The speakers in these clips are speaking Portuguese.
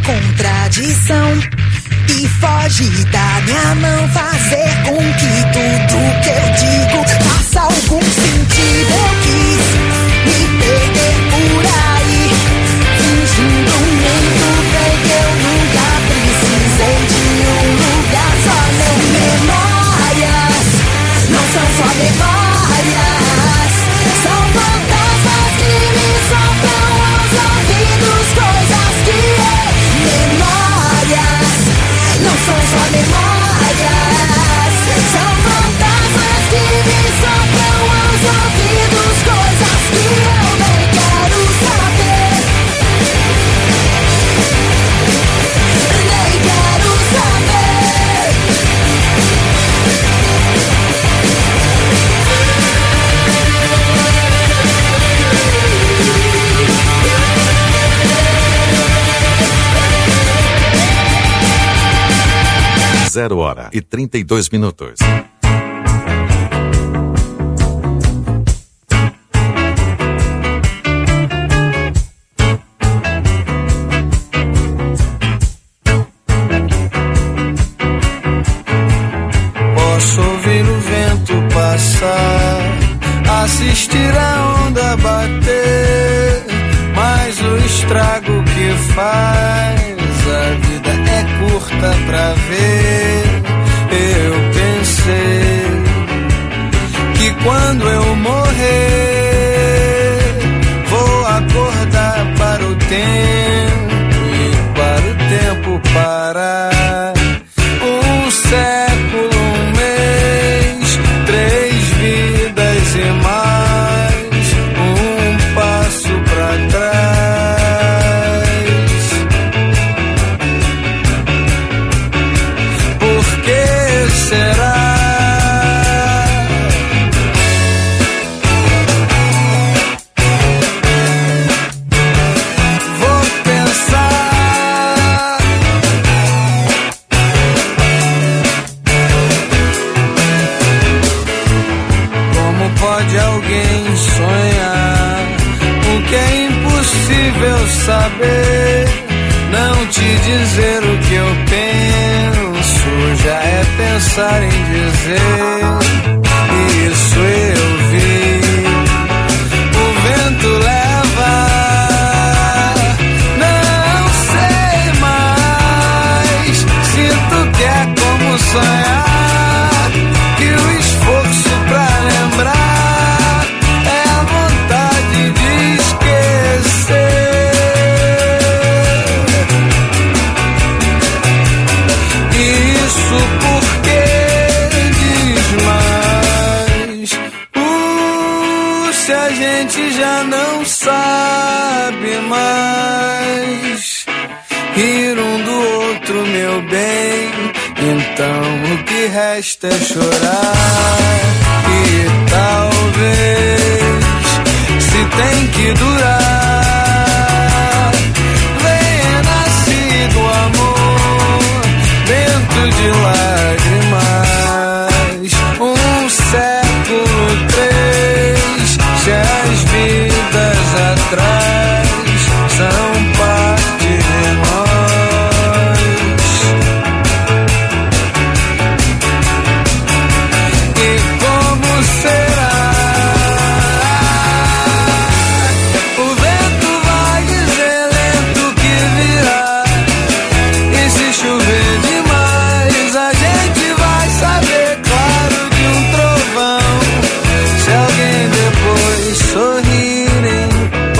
contradição e foge da minha mão, fazer com que tudo que eu digo faça algum sentido. Eu quis me perder por aí, fingindo muito bem que eu nunca precisei de um lugar só. Memórias não são só memórias, são fantasmas que me sopram aos ouvidos, coisas que memórias não são só memórias, são fantasmas que me sopram aos ouvidos, coisas que eu nem quero saber, nem quero saber. 0h32. Posso ouvir o vento passar, assistir a onda bater, mas o estrago que faz, a vida é curta pra ver. Eu pensei que quando eu morrer vou acordar para o tempo e para o tempo parar. Um século, um mês, 3 vidas e mais um passo pra trás. Por que será? Vou pensar. Como pode alguém sonhar o que é impossível saber? Não te dizer o que eu penso já é pensar em dizer. Isso eu vi. O vento leva, não sei mais. Sinto que é como sonhar, que o esforço pra lembrar é a vontade de esquecer. Isso porque diz mais. Se a gente já não sabe mais rir um do outro, meu bem, então o que resta é chorar. E talvez, se tem que durar, venha nascido amor dentro de lágrimas. Um século, 3, se as vidas atrás são parte de nós. E como será? O vento vai dizer lento que virá, e se chover demais a gente vai saber, claro, de um trovão. Se alguém depois sorrir em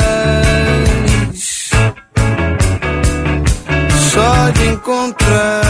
paz, só de encontrar.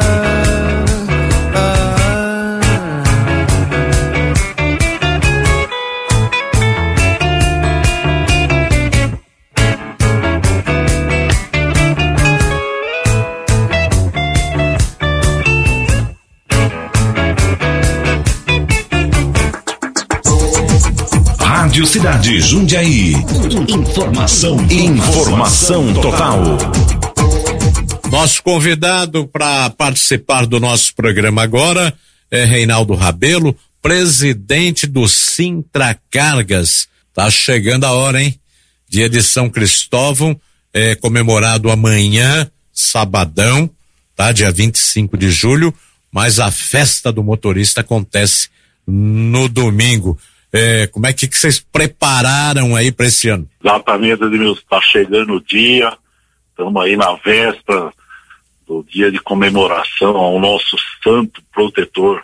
Rádio Cidade Jundiaí. Informação total. Nosso convidado para participar do nosso programa agora é Reinaldo Rabelo, presidente do Sintracargas. Tá chegando a hora, hein? Dia de São Cristóvão, comemorado amanhã, sabadão, tá? Dia 25 de julho, mas a festa do motorista acontece no domingo. Como é que vocês prepararam aí para esse ano? Exatamente, Edmilson, está chegando o dia, estamos aí na véspera do dia de comemoração ao nosso santo protetor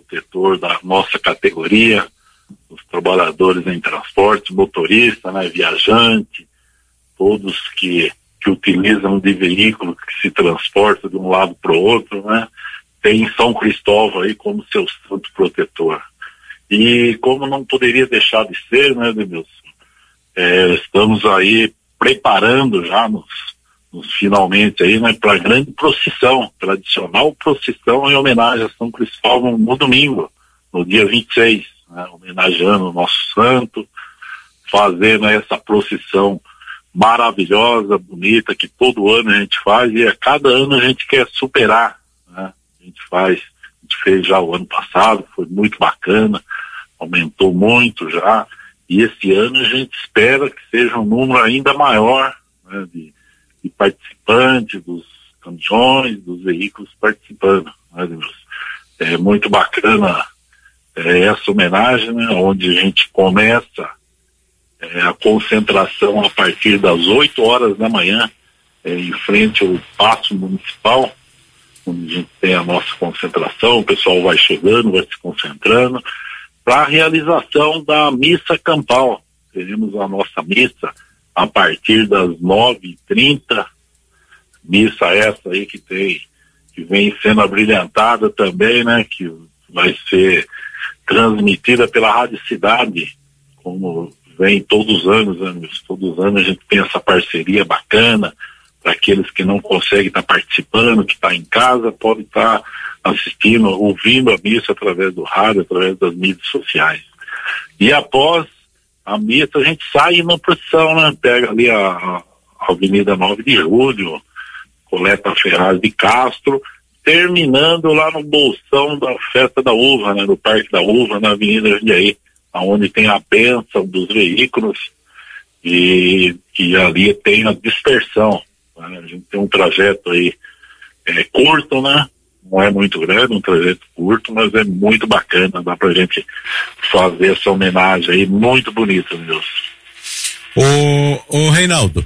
da nossa categoria, os trabalhadores em transporte, motorista, né, viajante, todos que utilizam de veículo que se transporta de um lado para o outro, né, tem São Cristóvão aí como seu santo protetor. E como não poderia deixar de ser, né, Edmilson, estamos aí preparando já nos finalmente aí, né, para a grande procissão, tradicional procissão em homenagem a São Cristóvão no domingo, no dia 26, né, homenageando o nosso santo, fazendo essa procissão maravilhosa, bonita, que todo ano a gente faz, e a cada ano a gente quer superar, né, a gente fez já o ano passado, foi muito bacana, aumentou muito já, e esse ano a gente espera que seja um número ainda maior, né, de participantes, dos caminhões, dos veículos participando, né, Deus? É muito bacana essa homenagem, né, onde a gente começa a concentração a partir das 8 horas da manhã, em frente ao Paço Municipal, onde a gente tem a nossa concentração, o pessoal vai chegando, vai se concentrando, para a realização da missa campal. Teremos a nossa missa a partir das 9h30, missa essa aí que vem sendo abrilhantada também, né, que vai ser transmitida pela Rádio Cidade, como vem todos os anos, né, todos os anos a gente tem essa parceria bacana, para aqueles que não conseguem estar participando, que está em casa, pode estar assistindo, ouvindo a missa através do rádio, através das mídias sociais. E após a missa a gente sai na procissão, né? Pega ali a Avenida 9 de Julho, Coleta Ferraz de Castro, terminando lá no bolsão da Festa da Uva, né? No Parque da Uva, na Avenida Jundiaí, onde tem a bênção dos veículos e ali tem a dispersão, né? A gente tem um trajeto aí curto, né? Não é muito grande, um trajeto curto, mas é muito bacana, dá pra gente fazer essa homenagem aí, muito bonita, meu Deus. Ô Reinaldo,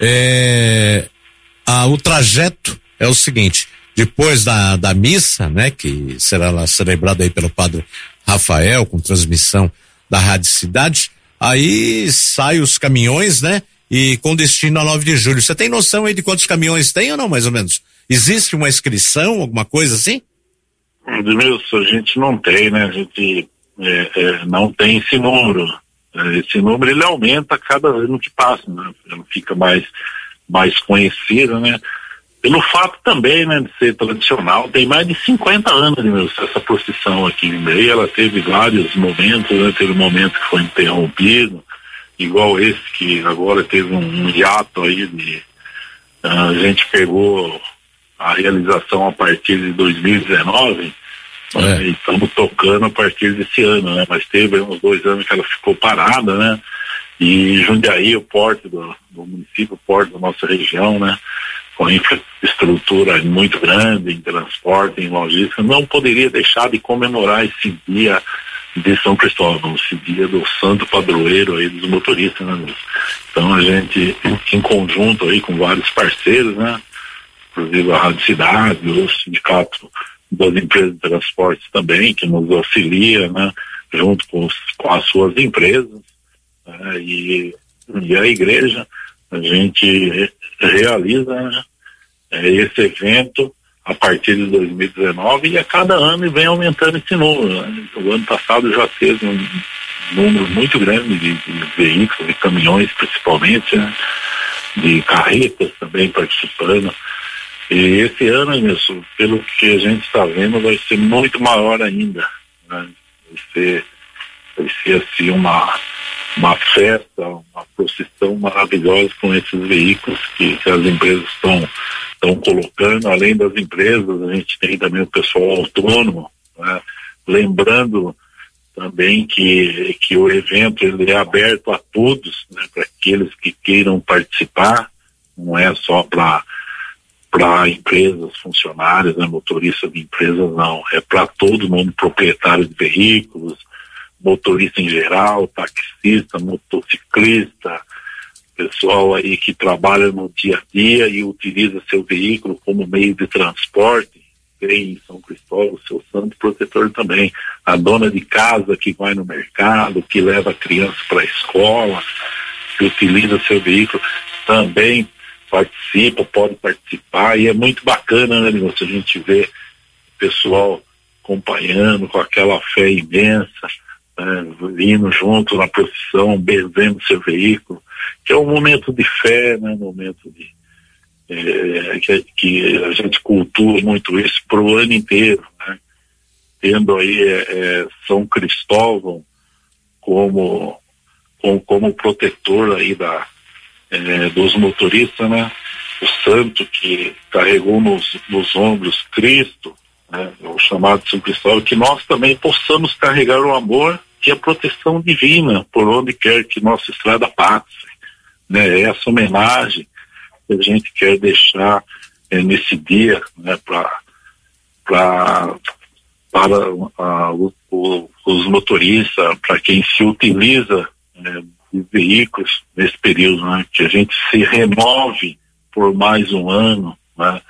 o trajeto é o seguinte, depois da missa, né, que será lá celebrada aí pelo padre Rafael, com transmissão da Rádio Cidade, aí saem os caminhões, né, e com destino a 9 de julho. Você tem noção aí de quantos caminhões tem ou não, mais ou menos? Existe uma inscrição, alguma coisa assim? Edmilson, a gente não tem, né? A gente não tem esse número. Esse número ele aumenta a cada ano que passa, né? Ele fica mais conhecido, né? Pelo fato também, né, de ser tradicional, tem mais de 50 anos, Edmilson, essa procissão aqui em Meio. Ela teve vários momentos, né? Teve um momento que foi interrompido, igual esse que agora teve um hiato aí a gente pegou a realização a partir de 2019, e estamos tocando a partir desse ano, né? Mas teve uns 2 anos que ela ficou parada, né? E Jundiaí, o porto do município, o porto da nossa região, né? Com infraestrutura muito grande em transporte, em logística, não poderia deixar de comemorar esse dia de São Cristóvão, esse dia do santo padroeiro aí dos motoristas, né? Então a gente, em conjunto aí com vários parceiros, né? Inclusive a Rádio Cidade, o sindicato das empresas de transportes também, que nos auxilia, né? Junto com as suas empresas, né? E a igreja, a gente realiza, né, esse evento a partir de 2019 e a cada ano vem aumentando esse número, né? O ano passado já teve um número muito grande de veículos, de caminhões principalmente, né? De carretas também participando. E esse ano, isso, pelo que a gente está vendo, vai ser muito maior ainda, né? Vai ser assim uma festa, uma procissão maravilhosa com esses veículos que as empresas estão colocando. Além das empresas, a gente tem também o pessoal autônomo, né? Lembrando também que o evento ele é aberto a todos, né? Para aqueles que queiram participar, não é só para para empresas, funcionários, né, motoristas de empresas, não. É para todo mundo, proprietário de veículos, motorista em geral, taxista, motociclista, pessoal aí que trabalha no dia a dia e utiliza seu veículo como meio de transporte. Tem em São Cristóvão seu santo protetor também. A dona de casa que vai no mercado, que leva a criança para a escola, que utiliza seu veículo, também participa, pode participar, e é muito bacana, né, Nilson, a gente vê o pessoal acompanhando com aquela fé imensa, né, indo junto na procissão, benzendo seu veículo, que é um momento de fé, né, um momento de que a gente cultua muito isso pro ano inteiro, né, tendo aí São Cristóvão como protetor aí dos motoristas, né? O santo que carregou nos ombros Cristo, né? O chamado São Cristóvão, que nós também possamos carregar o amor e a proteção divina por onde quer que nossa estrada passe, né? Essa homenagem que a gente quer deixar nesse dia, né? Para os motoristas, para quem se utiliza de veículos nesse período, né? Que a gente se renove por mais um ano, né?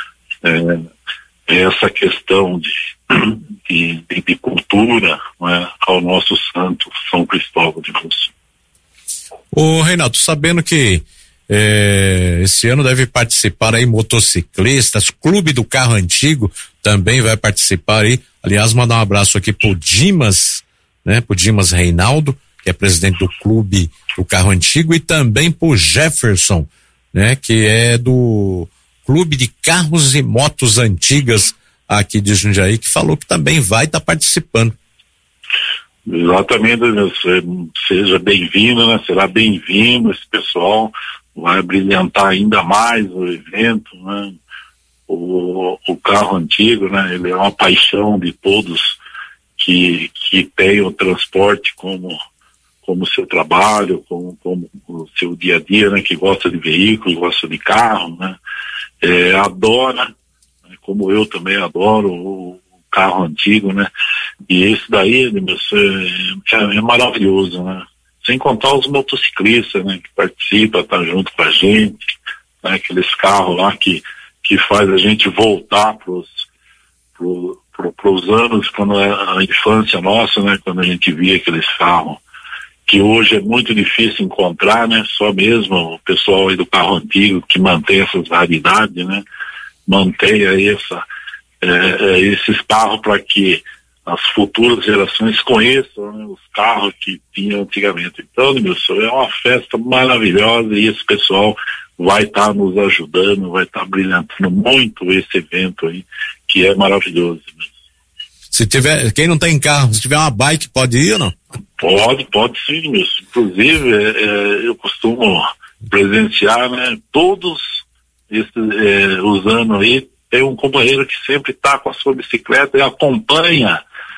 Essa questão de cultura, né? Ao nosso santo São Cristóvão de Luz. Ô Reinaldo, sabendo que esse ano deve participar aí motociclistas, Clube do Carro Antigo também vai participar aí. Aliás, mandar um abraço aqui pro Dimas, né? Pro Dimas Reinaldo, que é presidente do Clube do Carro Antigo, e também pro Jefferson, né? Que é do Clube de Carros e Motos Antigas aqui de Jundiaí, que falou que também vai estar participando. Exatamente, seja bem-vindo, né? Será bem-vindo, esse pessoal vai brilhantar ainda mais o evento, né? O carro antigo, né? Ele é uma paixão de todos que tem o transporte como seu trabalho, como o seu dia a dia, né? Que gosta de veículo, gosta de carro, né? Adora, né? Como eu também adoro o carro antigo, né? E esse daí, é maravilhoso, né? Sem contar os motociclistas, né? Que participam, tá junto com a gente, né? Aqueles carros lá que faz a gente voltar pros anos, quando a infância nossa, né? Quando a gente via aqueles carros que hoje é muito difícil encontrar, né? Só mesmo o pessoal aí do carro antigo que mantém essas raridades, né? Mantém aí esses carros para que as futuras gerações conheçam, né, os carros que tinham antigamente. Então, Nilson, é uma festa maravilhosa e esse pessoal vai estar nos ajudando, vai estar brilhantando muito esse evento aí, que é maravilhoso. Se tiver, quem não tem carro, se tiver uma bike, pode ir ou não? Pode sim, Nilson. Inclusive, eu costumo presenciar, né, todos os anos aí, tem um companheiro que sempre está com a sua bicicleta e acompanha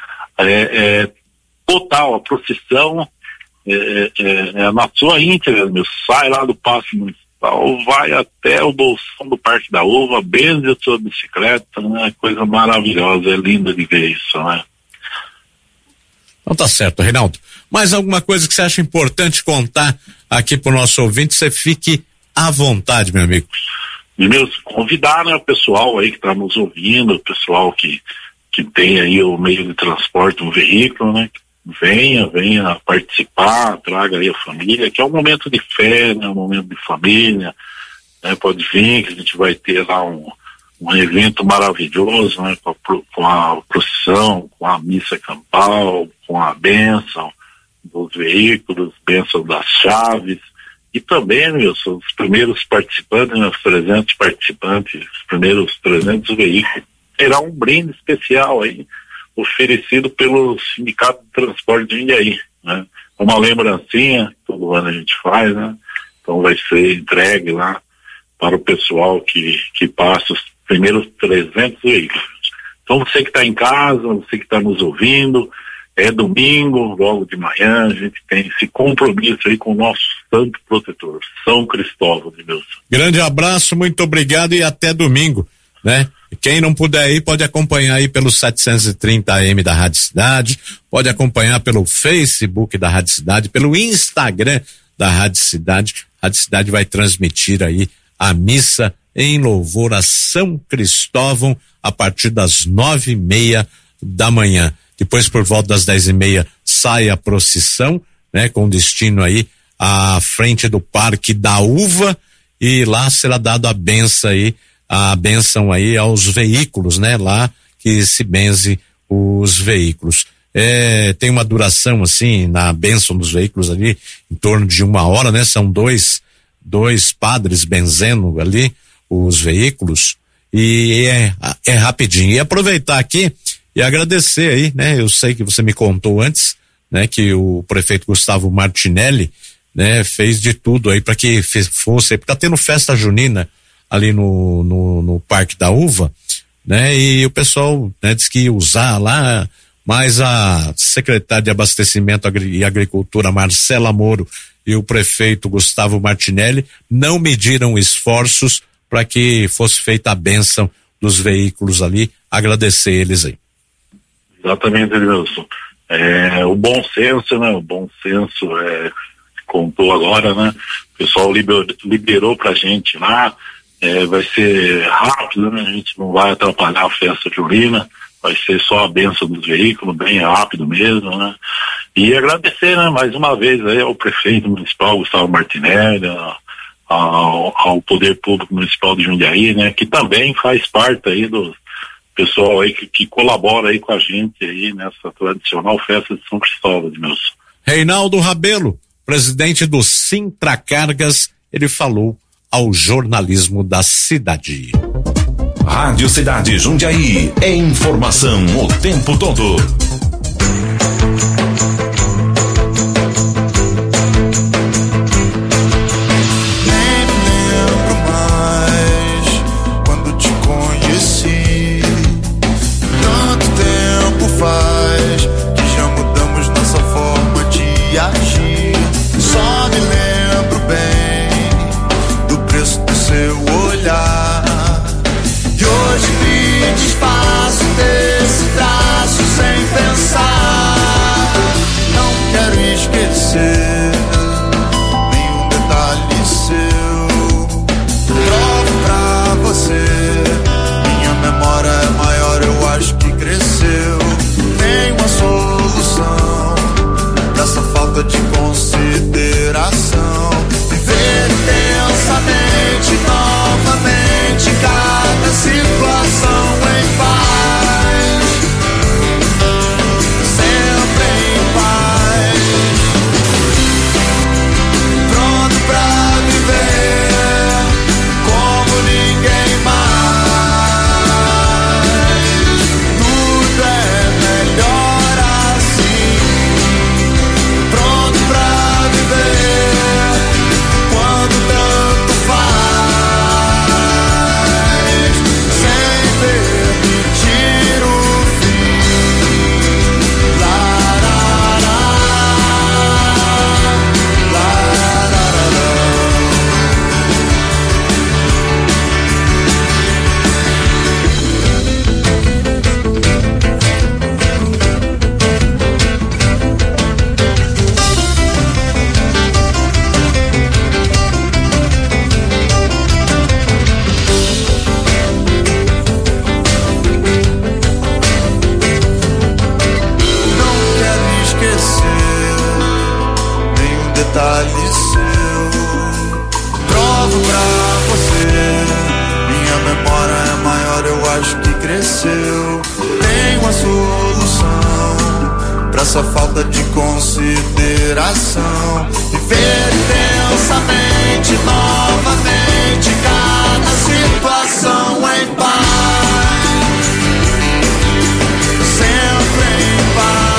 total a procissão na sua íntegra, sai lá do Paço Municipal, vai até o Bolsão do Parque da Uva, benze a sua bicicleta, né? Coisa maravilhosa, é linda de ver isso, né? Então tá certo, Reinaldo. Mais alguma coisa que você acha importante contar aqui pro nosso ouvinte? Você fique à vontade, meu amigo. Meu, convidar, né, o pessoal aí que está nos ouvindo, o pessoal que tem aí o meio de transporte, um veículo, né, venha participar, traga aí a família, que é um momento de fé, né, um momento de família, né, pode vir, que a gente vai ter lá um evento maravilhoso, né, com a procissão, com a missa campal, com a bênção dos veículos, bênção das chaves. E também, Wilson, os primeiros participantes, né, os 300 participantes, os primeiros 300 veículos, terá um brinde especial aí, oferecido pelo Sindicato de Transporte de Jundiaí, né? Uma lembrancinha, todo ano a gente faz, né? Então vai ser entregue lá para o pessoal que passa os primeiros 300 veículos. Então você que está em casa, você que está nos ouvindo, É domingo, logo de manhã, a gente tem esse compromisso aí com o nosso santo protetor, São Cristóvão de Deus. Grande abraço, muito obrigado e até domingo, né? Quem não puder ir, pode acompanhar aí pelo 730 AM da Rádio Cidade, pode acompanhar pelo Facebook da Rádio Cidade, pelo Instagram da Rádio Cidade. A Rádio Cidade vai transmitir aí a missa em louvor a São Cristóvão a partir das 9:30 da manhã. Depois, por volta das 10:30, sai a procissão, né? Com destino aí à frente do Parque da Uva, e lá será dado a bênção aí aos veículos, né? Lá que se benze os veículos. Tem uma duração assim, na bênção dos veículos ali, em torno de 1 hora, né? São dois padres benzendo ali os veículos, e é rapidinho. E aproveitar aqui e agradecer aí, né? Eu sei que você me contou antes, né? Que o prefeito Gustavo Martinelli, né? Fez de tudo aí para que fosse, porque tá tendo festa junina ali no Parque da Uva, né? E o pessoal, né, disse que ia usar lá, mas a secretária de Abastecimento e Agricultura, Marcela Moro, e o prefeito Gustavo Martinelli não mediram esforços para que fosse feita a bênção dos veículos ali. Agradecer eles aí. Exatamente, Edilson. O bom senso, né? O bom senso contou agora, né? O pessoal liberou pra gente lá, vai ser rápido, né? A gente não vai atrapalhar a festa junina, vai ser só a bênção dos veículos, bem rápido mesmo, né? E agradecer, né? Mais uma vez aí ao prefeito municipal Gustavo Martinelli, ao Poder Público Municipal de Jundiaí, né? Que também faz parte aí do pessoal aí que colabora aí com a gente aí nessa tradicional festa de São Cristóvão de Deus. Reinaldo Rabelo, presidente do Sintracargas, ele falou ao jornalismo da cidade. Rádio Cidade Jundiaí, é informação o tempo todo. De consideração, viver intensamente novamente cada situação em paz, sempre em paz, pronto pra viver como ninguém mais. Tudo é melhor assim. Quando tanto faz, sem permitir o fim. Detalhe seu, provo pra você. Minha memória é maior, eu acho que cresceu. Tem uma solução pra essa falta de consideração. Viver intensamente novamente cada situação em paz, sempre em paz.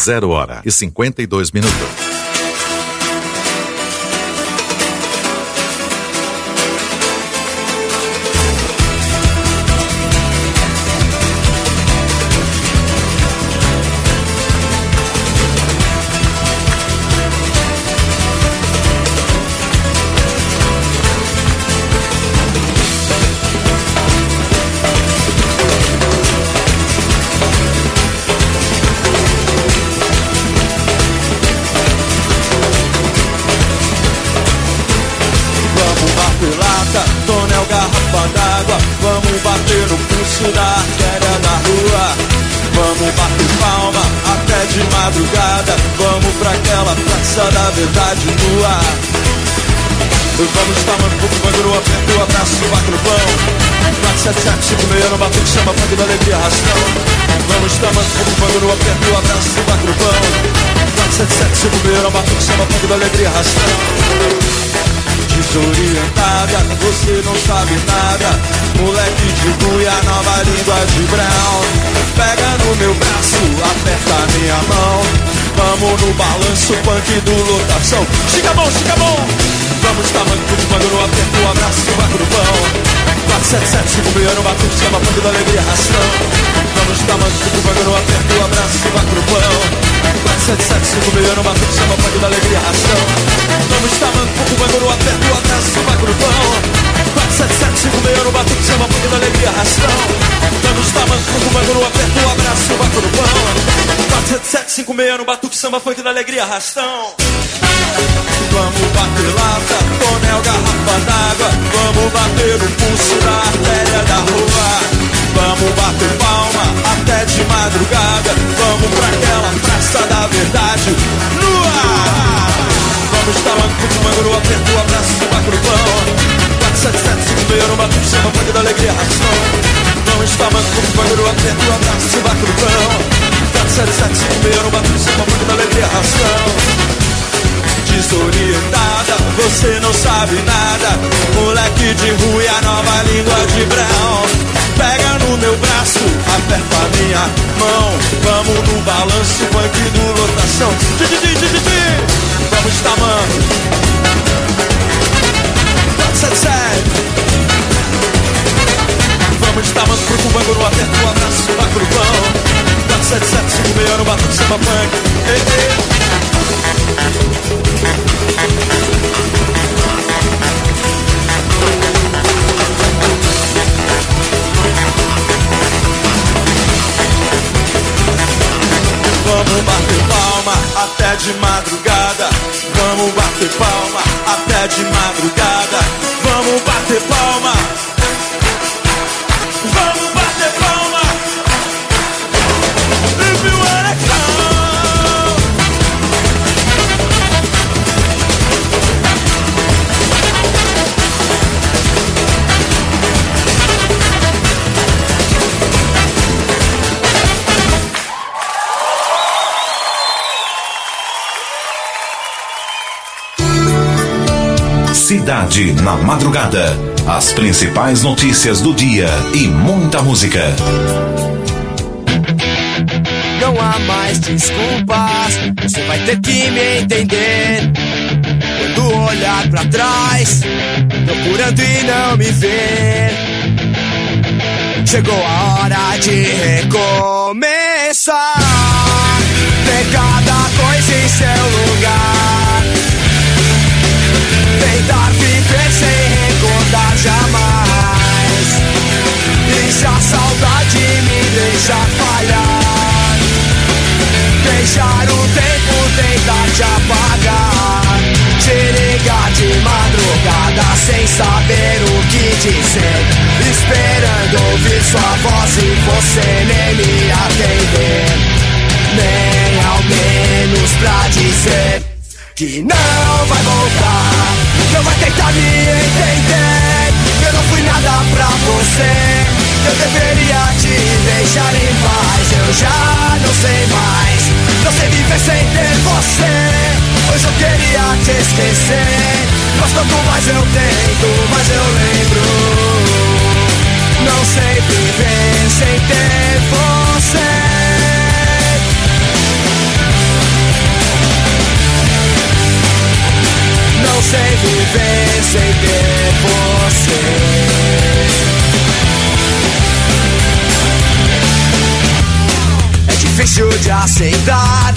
0h52. Da artéria da rua, vamos bater palma até de madrugada, vamos pra aquela praça da verdade nua. Vamos tamanco, pouco no aperto, o abraço, o vaca no pão. 47756 no batuque, chama funk da alegria, rastão. Vamos tamanco, pouco no aperto, o abraço, o vaca no pão. 47756 no batuque, chama funk da alegria, rastão. Desorientada, você não sabe nada. Moleque de cuia, nova língua de Brown. Pega no meu braço, aperta minha mão. Vamos no balanço, punk do lotação. Chica bom, chica bom. Vamos tamanco, quando no aperto, o abraço, o vaco no pão. 47756 no batuque, chama funk da alegria, rastão. Vamos tamanco, quando no aperto, o abraço, o vaco no pão. 47756 no batuque, chama funk da alegria, rastão. Vamos tamanco, quando no aperto, o abraço, o vaco no pão. 47756 no batuque, chama funk da alegria, rastão. Vamos tamanco, quando no aperto, o abraço, o vaco no pão. 47756 no batuque, samba funk da alegria, rastão. Vamos bater lata, tonel, garrafa d'água. Vamos bater no pulso da artéria da rua. Vamos bater palma até de madrugada. Vamos pra aquela praça da verdade nua. Vamos tamanco, fumando no aperto, o abraço, o vaco no pão. 47756 no batuque, chama funk da alegria, rastão. Vamos tamanco, fumando no aperto, o abraço, o vaco no pão. 47756 no batuque, chama funk da alegria, rastão. Desorientada, você não sabe nada. Moleque de rua e a nova língua de Brown. Pega no meu braço, aperta a minha mão. Vamos no balanço, funk do lotação. Vamos tamanco 477. Vamos tamanco pro cubango no aperto, o abraço, o vaco no pão. 47756 no batuque, samba funk. Vamos bater palma até de madrugada. Vamos bater palma até de madrugada. Vamos bater palma. Vamos bater palma. If you wanna come. Cidade na Madrugada. As principais notícias do dia e muita música. Não há mais desculpas, você vai ter que me entender. Quando olhar pra trás, procurando e não me ver. Chegou a hora de recomeçar. Ter cada coisa em seu lugar. Tentar viver sem recordar jamais. Deixa a saudade me deixar falhar. Deixar o tempo tentar te apagar. Te ligar de madrugada sem saber o que dizer. Esperando ouvir sua voz e você nem me atender. Nem ao menos pra dizer que não vai voltar. Não vai tentar me entender. Eu não fui nada pra você. Eu deveria te deixar em paz. Eu já não sei mais. Não sei viver sem ter você. Hoje eu queria te esquecer. Mas quanto mais eu tento, mais eu lembro. Não sei viver sem ter você. difícil de aceitar.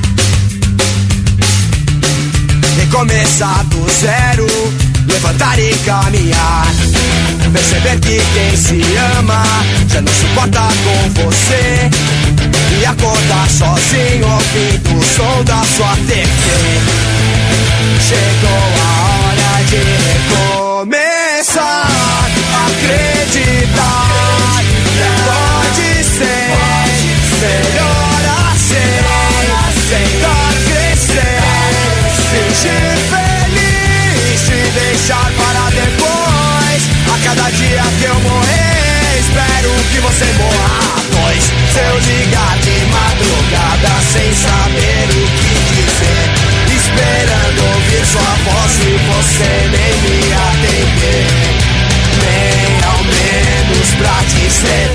Recomeçar do zero, levantar e caminhar. Perceber que quem se ama já não se importa com você, e acordar sozinho ouvindo o som da sua TV. Chegou a hora de recomeçar, acreditar que pode ser melhor assim, tentar crescer, fingir feliz, te deixar para depois. A cada dia que eu morrer, espero que você morra. Pois se eu ligar de madrugada sem saber o que dizer, esperando ouvir sua voz e você nem me atender, nem ao menos pra dizer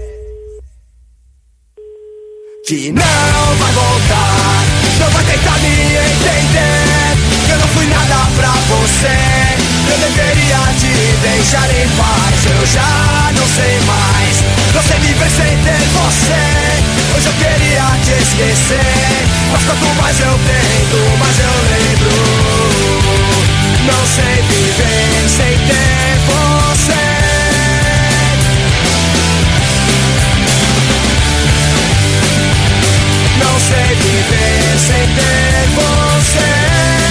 que não vai voltar, não vai tentar me entender. Eu não fui nada pra você, eu deveria te deixar em paz. Eu já não sei mais, não sei viver sem ter você. Hoje eu queria te esquecer, mas quanto mais eu tento, mais eu lembro. Não sei viver sem ter você. Não sei viver sem ter você.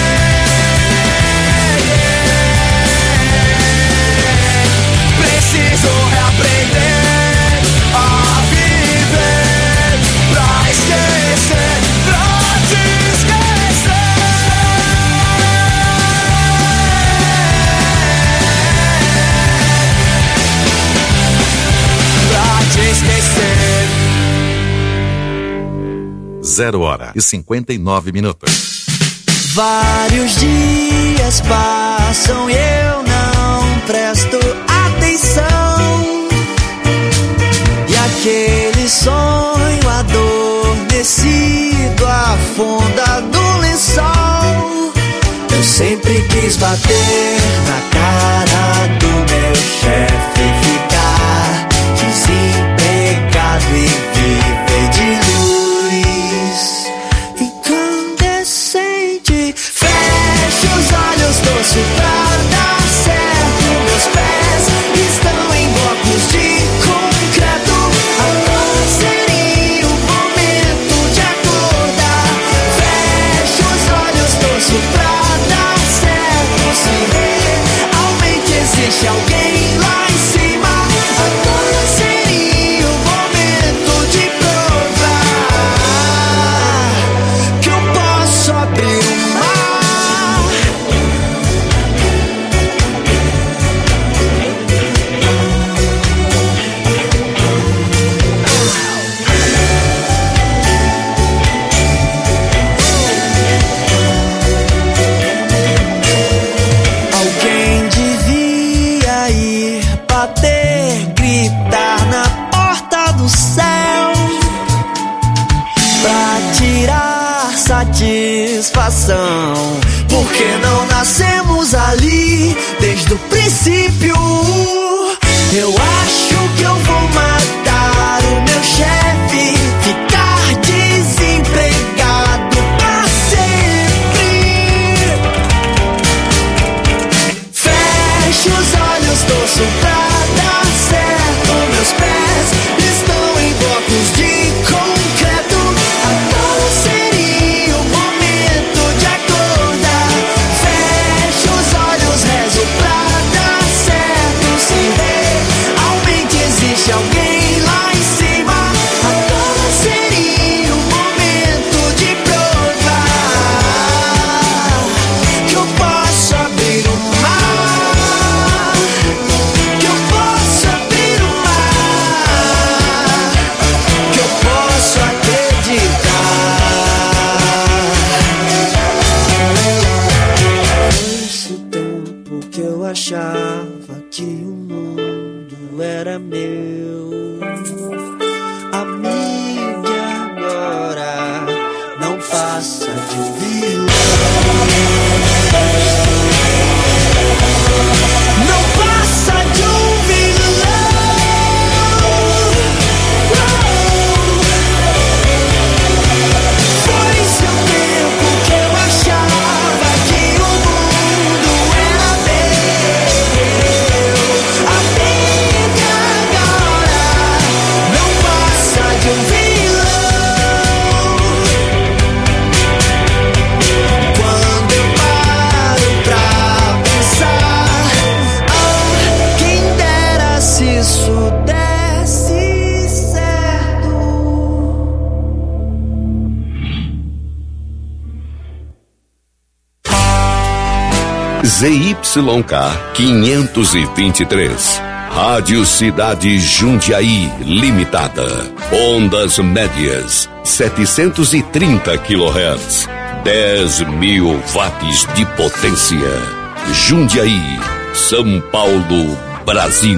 Preciso reaprender a viver pra esquecer, pra te esquecer. Pra te esquecer. 0h59. Vários dias passam e eu não presto atenção, e aquele sonho adormecido afunda no lençol. Eu sempre quis bater na cara do meu chefe, ficar desempregado e viver de luz incandescente. Fecho os olhos, torço pra dar certo. Meus pés estão em blocos de concreto. Agora seria o momento de acordar. Fecho os olhos, torço pra dar certo. Se realmente existe alguém lá em cima, agora seria o momento de provar que eu posso abrir o mar. Alguém devia ir bater, gritar na porta do céu pra tirar satisfação. Porque não nascemos ali desde o princípio. Eu acho que eu vou matar o meu chefe, ficar desempregado pra sempre. Fecho os olhos, torço pra dar certo. Meus pés estão em blocos de concreto. Agora seria o momento de acordar. Fecho os olhos, rezo pra dar certo. Se realmente existe alguém lá em cima, agora seria o momento de provar que eu posso abrir o mar. Que eu posso abrir o mar. Que eu posso acreditar. Esse tempo que eu achava que o mundo era meu, amigo, e agora não passa de um vilão. Não passa de um vilão. ZYK 523. Rádio Cidade Jundiaí Limitada. Ondas médias 730 kHz. 10.000 watts de potência. Jundiaí, São Paulo, Brasil.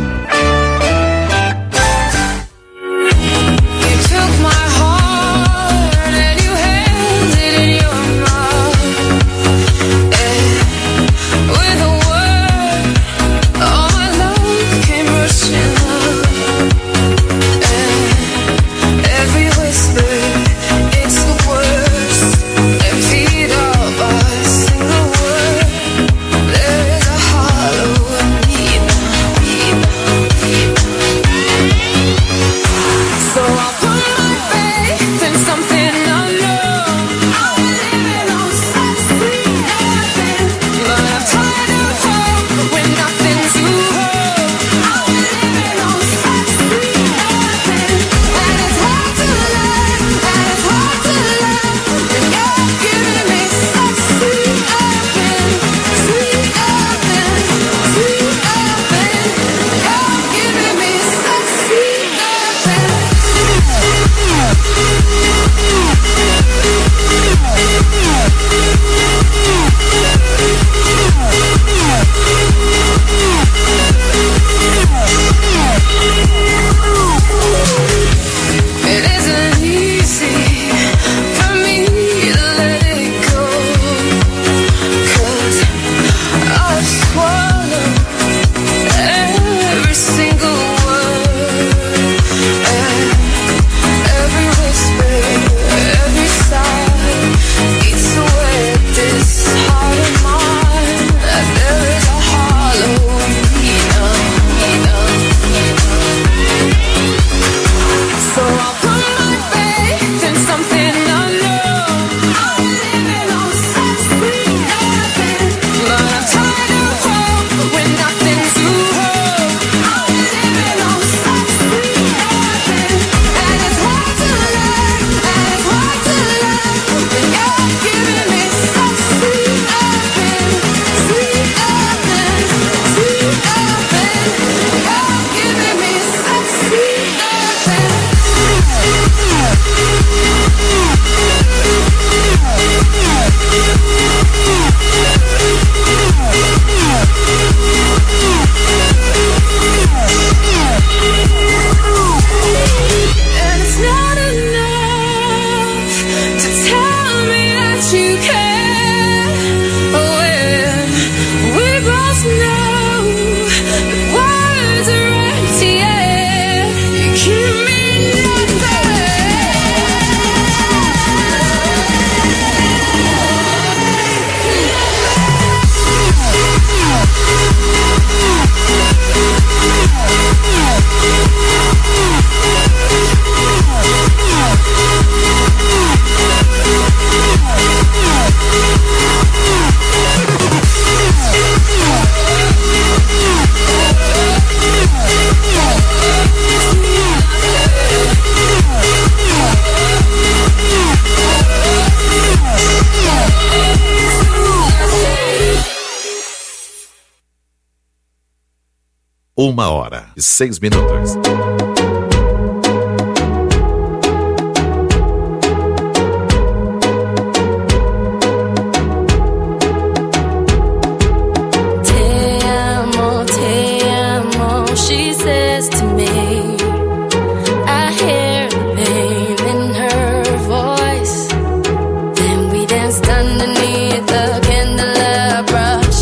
Uma hora e 6 minutos.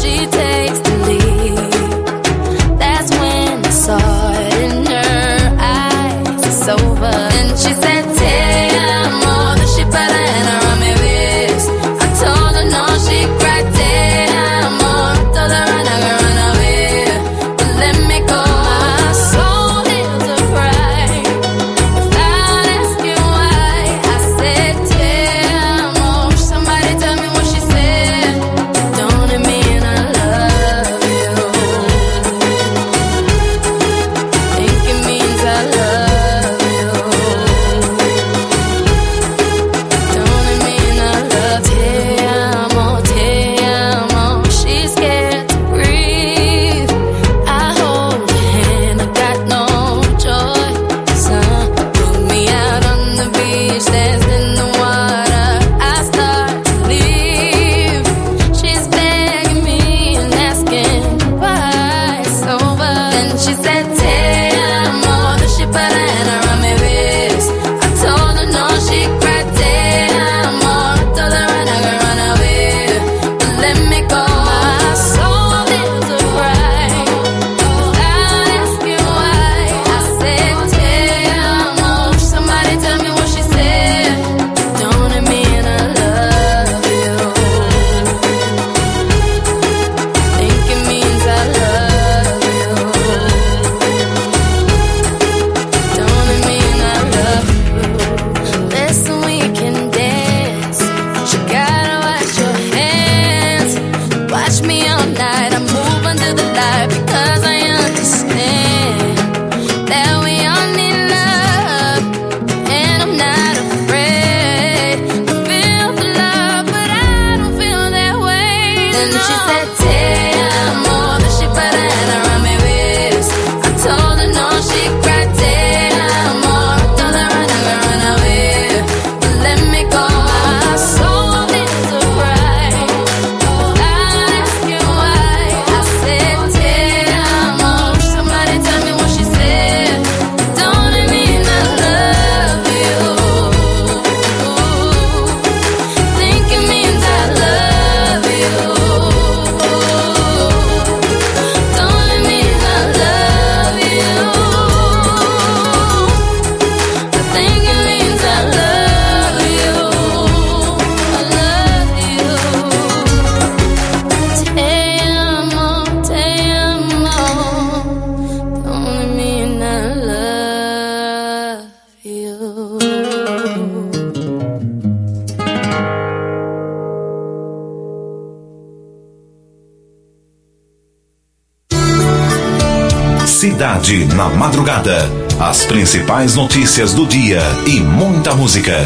Saw it in her eyes. said, te amo. Then she put her hand around my waist. I told her no, she cried, te amo. I told her run, I can run away, but let me go. My soul is a cry without asking why. I said, te amo. Somebody tell me what she said. Don't it mean I love you? Think it means I love you. Don't it mean I love you? Listen, we can dance, but you gotta wash your hands. Watch me all night, I move under the light because I understand that we all need love, and I'm not afraid. I feel the love, but I don't feel that way. Then she said, te amo. Then she put her hand around my waist. I told her no, she cried, te amo. I told her run, I can run away, but let me go. My soul is a cry without asking why. I said, te amo. Somebody tell me what she said. Don't it mean I love you? Think it means I love you. Don't it mean I love you? I think it means I love you. I love you. Te amo, te amo. Don't it mean I love you? Cidade na Madrugada. As principais notícias do dia e muita música.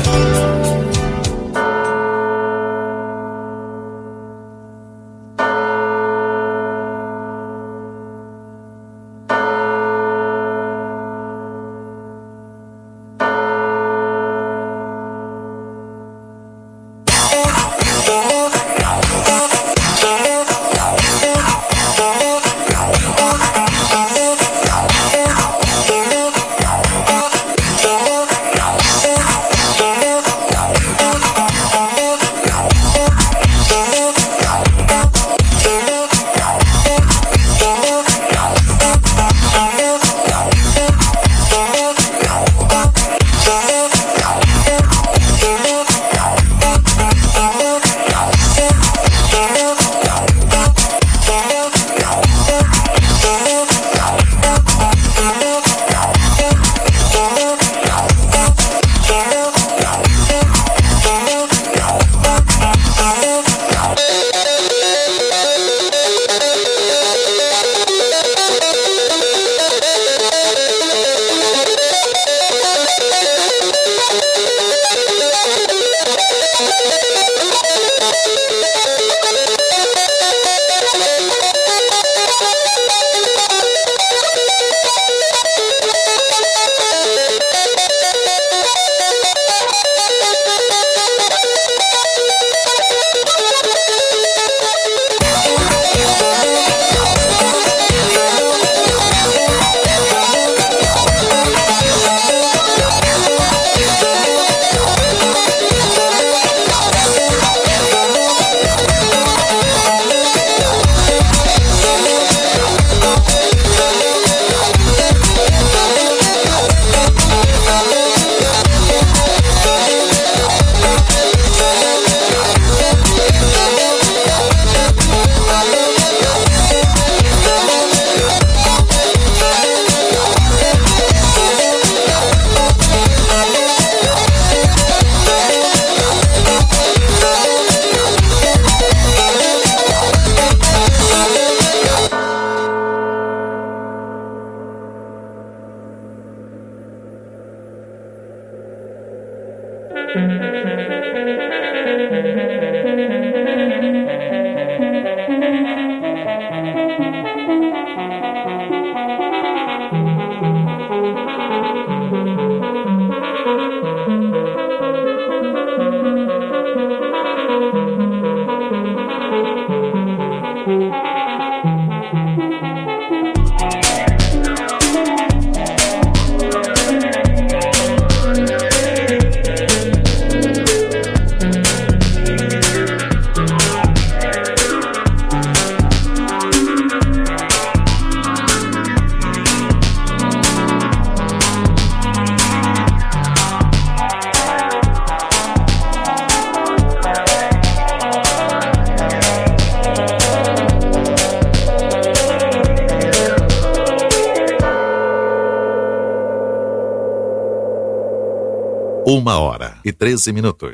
1h13.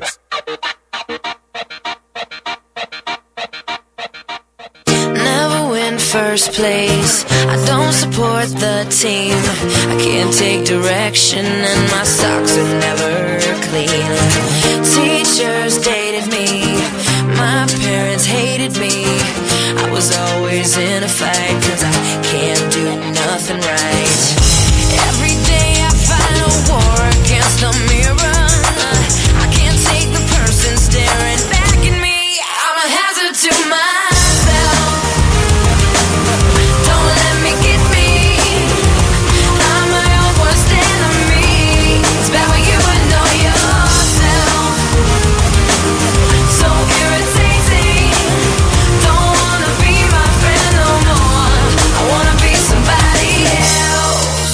Never win first place, I don't support the team. I can't take direction and my socks are never clean. Teachers dated me, my parents hated me. I was always in a fight, cause I can't do nothing right. Every day I fight a war against the mirror. I can't take the person staring back at me. I'm a hazard to myself. Don't let me get me. I'm my own worst enemy. It's bad when you know yourself. So irritating. Don't wanna be my friend no more. I wanna be somebody else.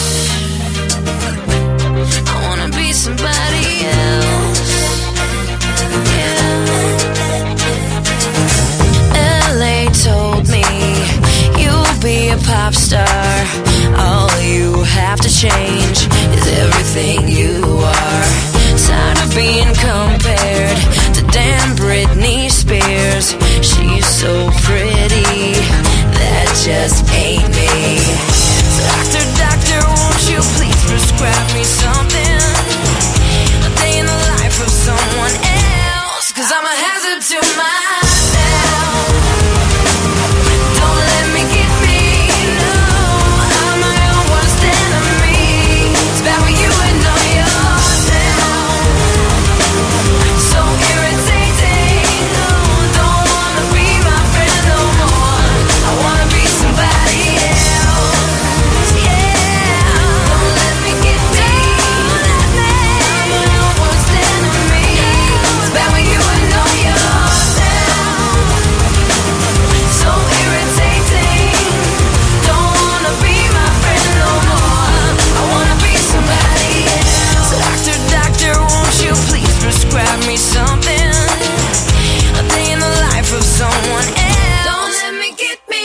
I wanna be somebody else. Yeah. LA told me you'll be a pop star. All you have to change is everything you are. Tired of being compared to damn Britney Spears. She's so pretty, that just ain't me. So doctor, won't you please prescribe me something? A day in the life of someone else, cause I'm a hazard to myself. Don't let me get me, no. I'm my own worst enemy. It's bad when you know yourself. So irritating, no. Don't wanna be my friend no more. I wanna be somebody else, yeah. Don't let me get me, I'm my own worst enemy. It's bad when you know yourself. So irritating. Don't wanna be my friend no more. I wanna be somebody else. So doctor, won't you please prescribe me something? A day in the life of someone else. Don't let me get me.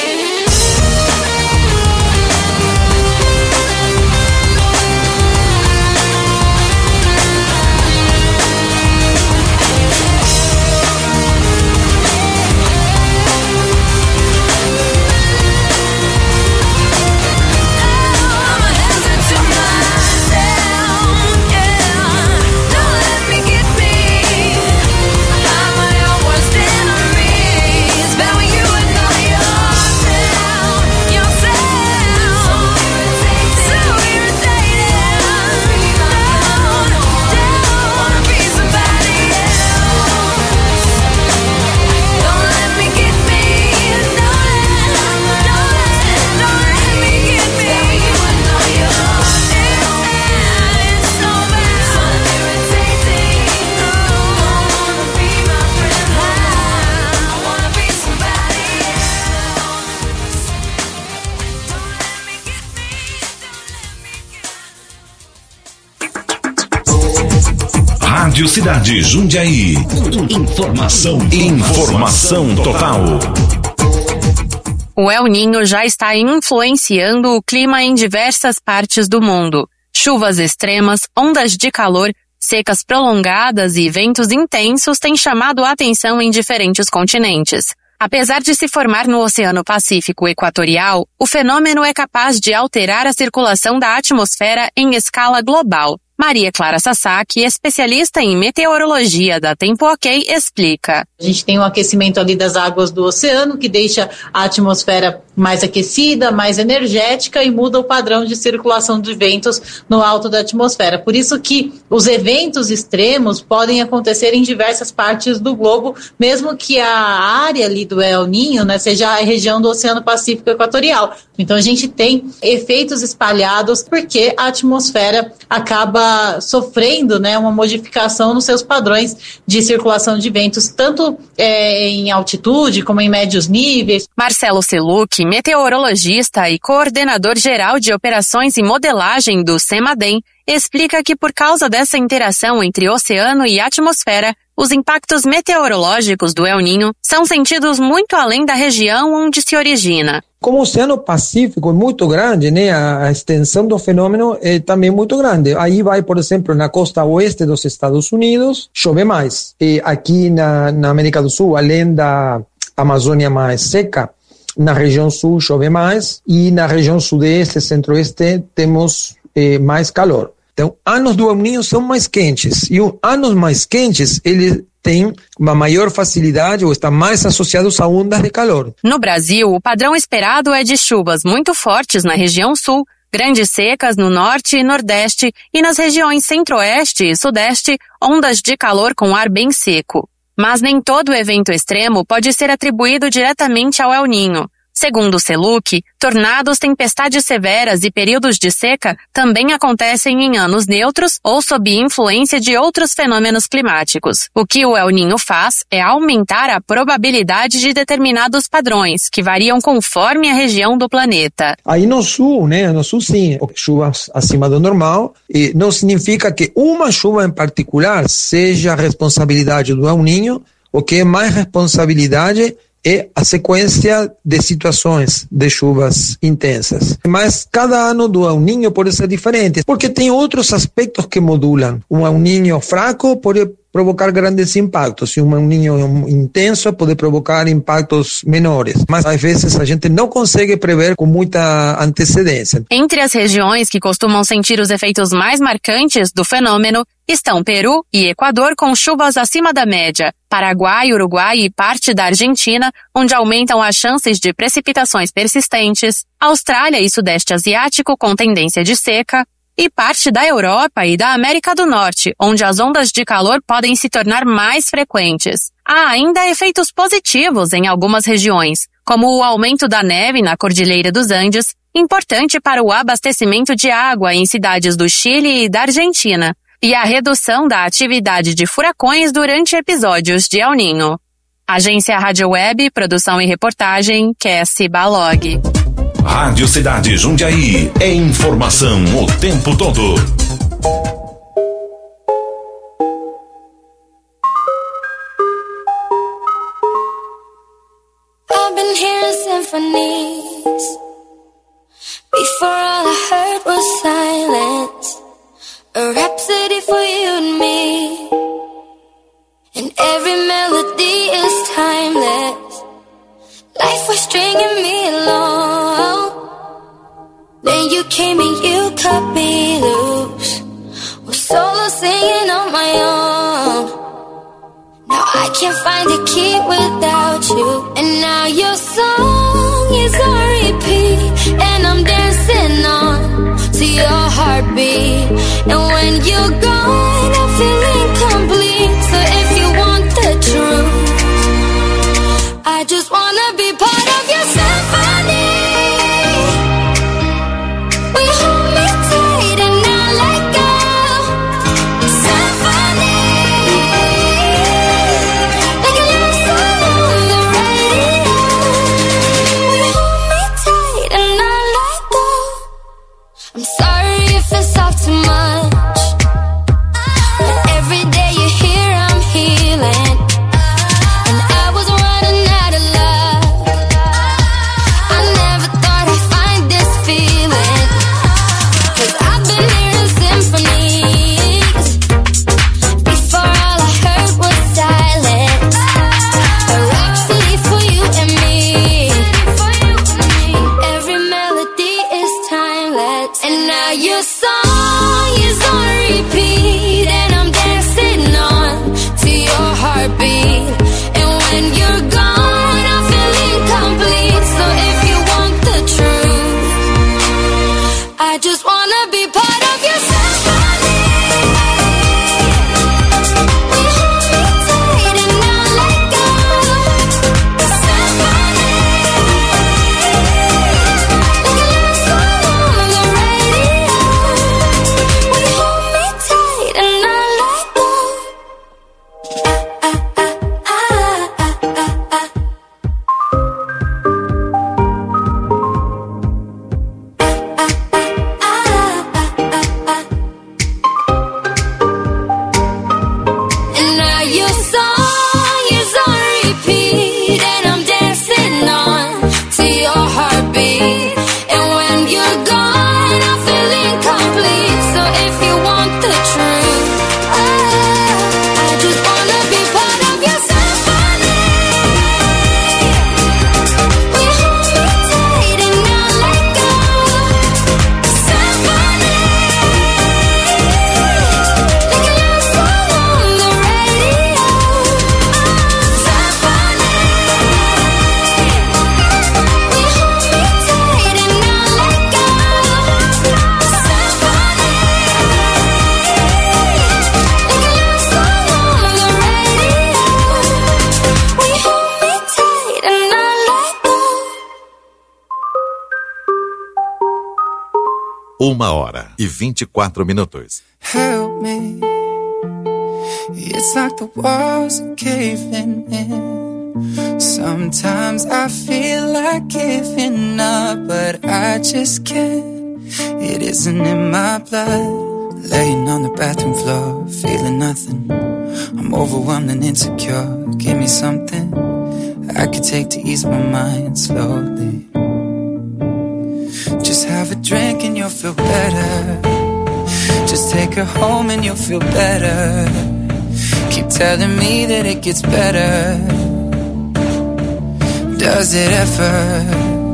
I'm a hazard to myself, yeah. Don't let me get me. I'm my own worst enemy. It's bad when you know yourself. So irritating. Don't wanna be somebody else. Don't let me get me. Don't let me get me. You know yourself. It's so bad. So irritating. Don't wanna be my friend. I wanna be somebody else. Don't let me get me. Rádio Cidade Jundiaí. Informação total. O El Niño já está influenciando o clima em diversas partes do mundo. Chuvas extremas, ondas de calor, secas prolongadas e ventos intensos têm chamado a atenção em diferentes continentes. Apesar de se formar no Oceano Pacífico Equatorial, o fenômeno é capaz de alterar a circulação da atmosfera em escala global. Maria Clara Sasaki, especialista em meteorologia da Tempo OK, explica. A gente tem um aquecimento ali das águas do oceano que deixa a atmosfera mais aquecida, mais energética e muda o padrão de circulação de ventos no alto da atmosfera. Por isso que os eventos extremos podem acontecer em diversas partes do globo, mesmo que a área ali do El Niño, né, seja a região do Oceano Pacífico Equatorial. Então a gente tem efeitos espalhados porque a atmosfera acaba sofrendo, né, uma modificação nos seus padrões de circulação de ventos, tanto em altitude como em médios níveis. Marcelo Seluc, meteorologista e coordenador geral de operações e modelagem do CEMADEM, explica que por causa dessa interação entre oceano e atmosfera, os impactos meteorológicos do El Niño são sentidos muito além da região onde se origina. Como o Oceano Pacífico é muito grande, né, a extensão do fenômeno é também muito grande. Aí vai, por exemplo, na costa oeste dos Estados Unidos, chove mais. E aqui na América do Sul, além da Amazônia mais seca, na região sul chove mais e na região sudeste, centro-oeste, temos mais calor. Então, anos do El Niño são mais quentes e anos mais quentes, eles têm uma maior facilidade ou estão mais associados a ondas de calor. No Brasil, o padrão esperado é de chuvas muito fortes na região sul, grandes secas no norte e nordeste e nas regiões centro-oeste e sudeste, ondas de calor com ar bem seco. Mas nem todo evento extremo pode ser atribuído diretamente ao El Niño. Segundo o CELUC, tornados, tempestades severas e períodos de seca também acontecem em anos neutros ou sob influência de outros fenômenos climáticos. O que o El Niño faz é aumentar a probabilidade de determinados padrões, que variam conforme a região do planeta. Aí no sul, sim, chuvas acima do normal, e não significa que uma chuva em particular seja a responsabilidade do El Niño. O que é mais responsabilidade é a sequência de situações de chuvas intensas. Mas cada ano do El Niño pode ser diferente, porque tem outros aspectos que modulam. Um El Niño fraco pode provocar grandes impactos, e um El Niño intenso pode provocar impactos menores. Mas às vezes a gente não consegue prever com muita antecedência. Entre as regiões que costumam sentir os efeitos mais marcantes do fenômeno estão Peru e Equador, com chuvas acima da média, Paraguai, Uruguai e parte da Argentina, onde aumentam as chances de precipitações persistentes, Austrália e Sudeste Asiático, com tendência de seca, e parte da Europa e da América do Norte, onde as ondas de calor podem se tornar mais frequentes. Há ainda efeitos positivos em algumas regiões, como o aumento da neve na Cordilheira dos Andes, importante para o abastecimento de água em cidades do Chile e da Argentina, e a redução da atividade de furacões durante episódios de El Niño. Agência Rádio Web, produção e reportagem, Cassie Balog. Rádio Cidade Jundiaí, é informação o tempo todo. I've been hearing symphonies. Before all I heard was silence. A rhapsody for you and me. And every melody is timeless. Life was stringing me along. Then you came and you cut me loose. Was solo singing on my own. Now I can't find a key without you. And now your song is on repeat. And I'm dancing on to your heartbeat. And when you're gone, I feel incomplete. So if you want the truth, I just wanna be part of your symphony. We hold me tight and not let go. Symphony, like a love song on the radio. We hold me tight and not let go. I'm sorry if it's all too much, but every day you're here I'm healing. And I was running out of love. I never thought I'd find this feeling. 'Cause I've been hearing symphonies. Before all I heard was silence. A rhapsody for you and me. And every melody is timeless. And now your song is on repeat. And I'm dancing on to your heartbeat. And when you're gone, I feel incomplete. So if you want the truth, I just wanna be part of your symphony. We hold me tight and not let go. Symphony, like a love song on the radio. We hold me tight and not let go. 1h24. Help me. It's like the walls are caving in. Sometimes I feel like giving up, but I just can't. It isn't in my blood. Laying on the bathroom floor, feeling nothing. I'm overwhelmed and insecure. Give me something I could take to ease my mind slowly. Just have a drink and you'll feel better. Just take her home and you'll feel better. Keep telling me that it gets better. Does it ever?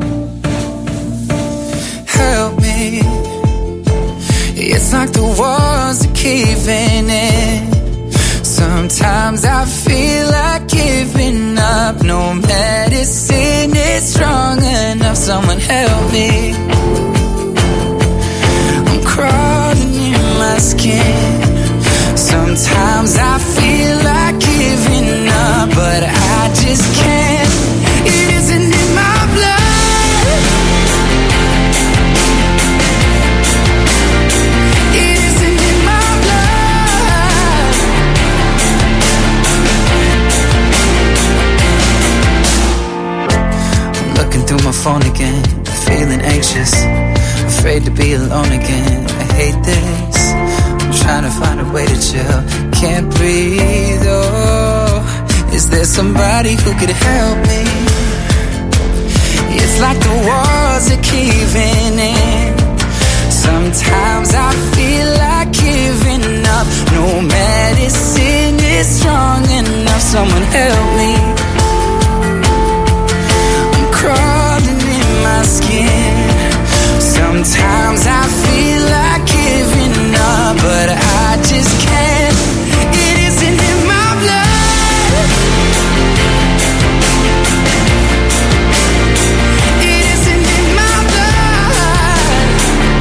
Help me. It's like the walls are caving in. Sometimes I feel like giving up. No medicine is strong enough. Someone help me. I'm crawling in my skin. Sometimes I feel like giving up, but I just can't. It isn't in my blood. It isn't in my blood. I'm looking through my phone again, feeling anxious, afraid to be alone again. I hate this. I'm trying to find a way to chill. Can't breathe, oh. Is there somebody who could help me? It's like the walls are caving in. Sometimes I feel like giving up. No medicine is strong enough. Someone help me. I'm crawling in my skin. Sometimes I feel like giving up, but I just can't. It isn't in my blood. It isn't in my blood.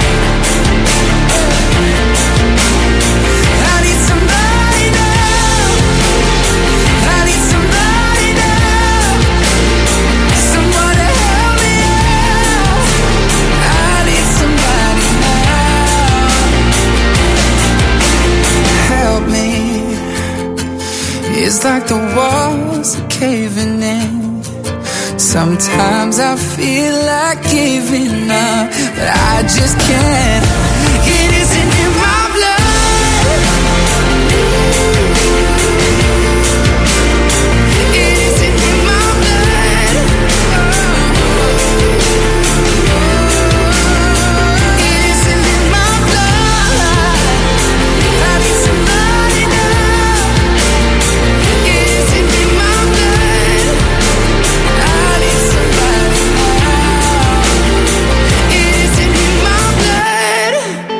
I need somebody now. I need somebody now. Someone to help me out. I need somebody now. Help me. It's like the walls are caving in. Sometimes I feel like giving up, but I just can't. It isn't in my blood. It isn't in my blood. It isn't in my blood. I need somebody now. It isn't in my blood. I need somebody now. It isn't in my blood.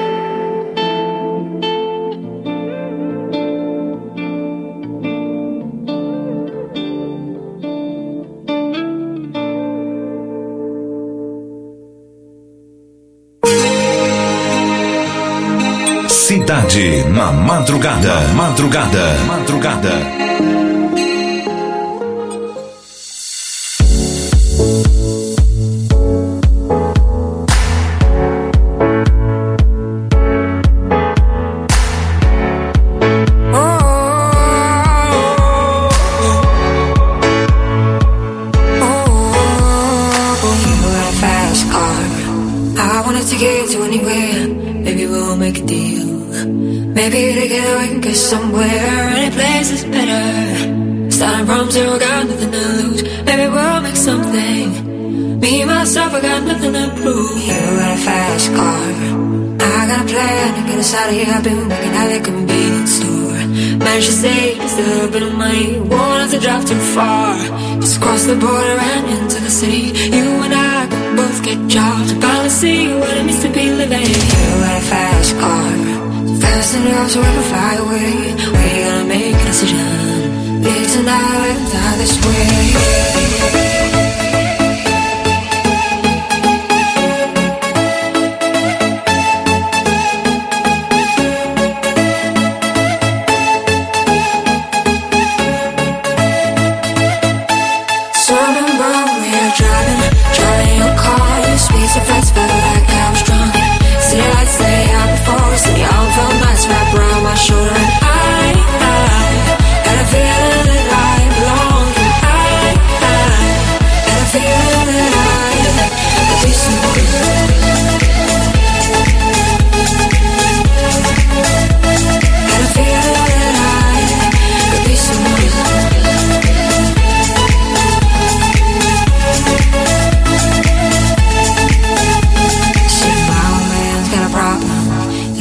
Cidade na madrugada. Madrugada. Maybe together we can get somewhere. Any place is better. Starting from zero, got nothing to lose. Maybe we'll make something. Me, myself, I got nothing to prove. You got a fast car. I got a plan to get us out of here. I've been working at the convenience store. Managed to save just a little bit of money. Won't have to drive too far. Just cross the border and into the city. You and I can both get jobs and finally see what it means to be living. You got a fast car. Fast enough so we can fly away. We're gonna make a decision. Live tonight, die this way. Driving your car, speed so fast, felt like I was drunk. City lights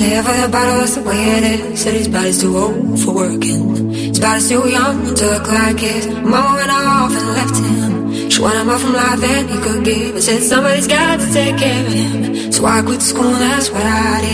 Here for the bottle, that's the way it is. Said his body's too old for working. His body's too young to look like his mama went off and left him. She wanted more from life than he could give. I said somebody's got to take care of him. So I quit school, that's what I